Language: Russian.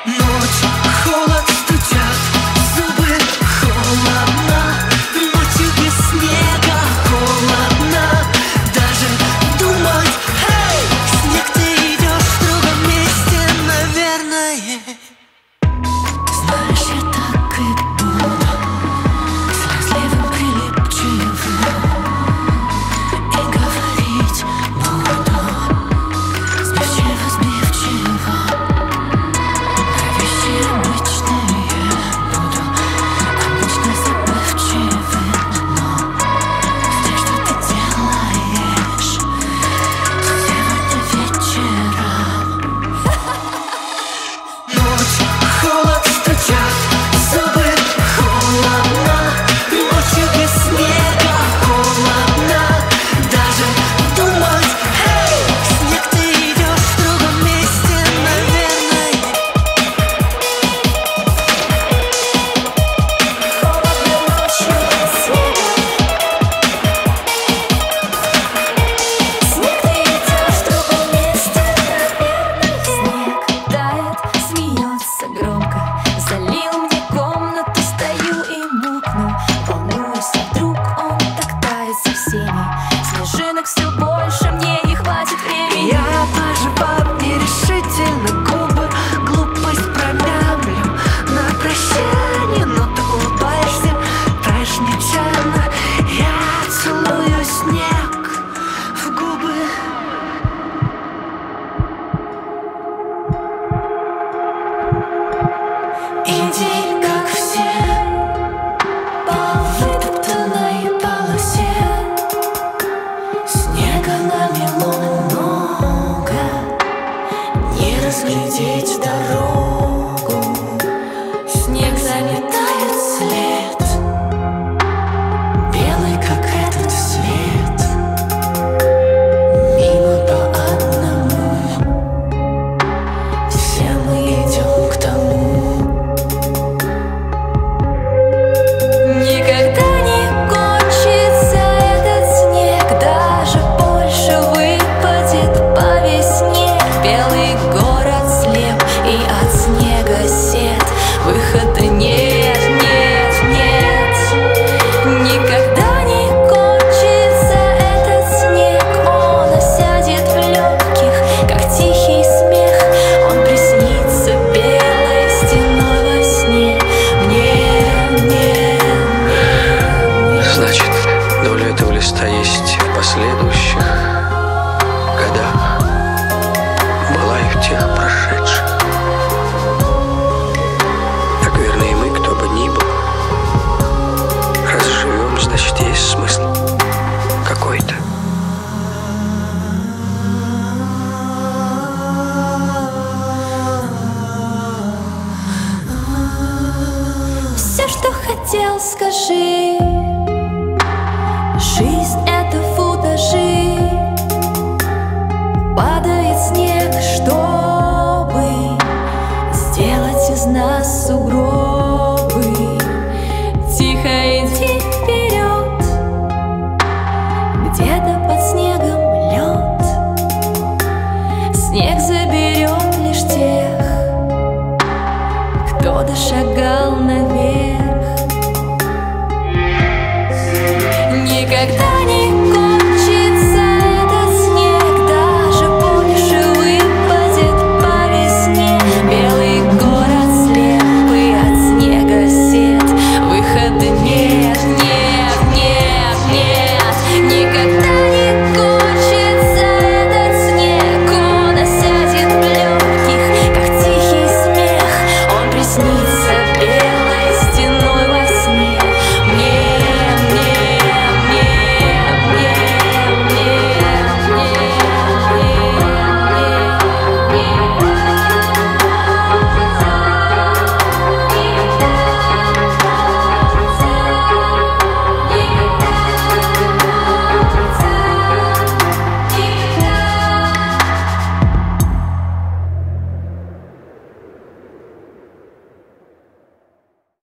Ночь, холод, стучат зубы, холодно. Ночью без снега холодно. Даже думать, эй, снег, ты идешь в другом месте, наверное. Знаешь, я так и буду слезливым, прилипчивым, и говорить буду сбивчиво, сбивчиво. Про вещи обычные буду обычно забывчивым, но все, что ты делаешь сегодня вечером. Ночь, холод, стучат зубы, холодно. Ночью без снега холодно. Даже думать, эй, снег, ты идешь в другом месте, наверное. Холодно ночью без снега. Снег, ты идешь в другом месте, наверное. Снег тает, смеется громко. Залил мне комнату, стою и мокну. Волнуюсь, а вдруг он так тает со всеми. Снежинок все больше, мне не хватит времени. Я пожевав нерешительно губы, глупость промямлю на прощание, но ты улыбаешься, таешь нечаянно. Я целую снег в губы. Иди, как все, по вытоптанной полосе. Снега намело много, не разглядеть дорогу. Снег заметает след, белый, как этот свет. Мимо по одному, все мы идем к тому. Никогда не кончится этот снег, даже больше выпадет по весне. Белый город слеп, и от снега сет. Выхода нет, нет, нет. Никогда не кончится этот снег. Он осядет в легких, как тихий смех. Он приснится белой стеной во сне. Мне. Значит, доля этого листа есть в последующих годах, была и в тех прошедших. Так верно и мы, кто бы ни был. Раз живем, значит, есть смысл какой-то. Все, что хотел, скажи. Жизнь — это футажи. Падает снег, чтобы сделать из нас сугробы. Тихо иди вперед, где-то под снегом лед. Снег заберет лишь тех, кто дошагал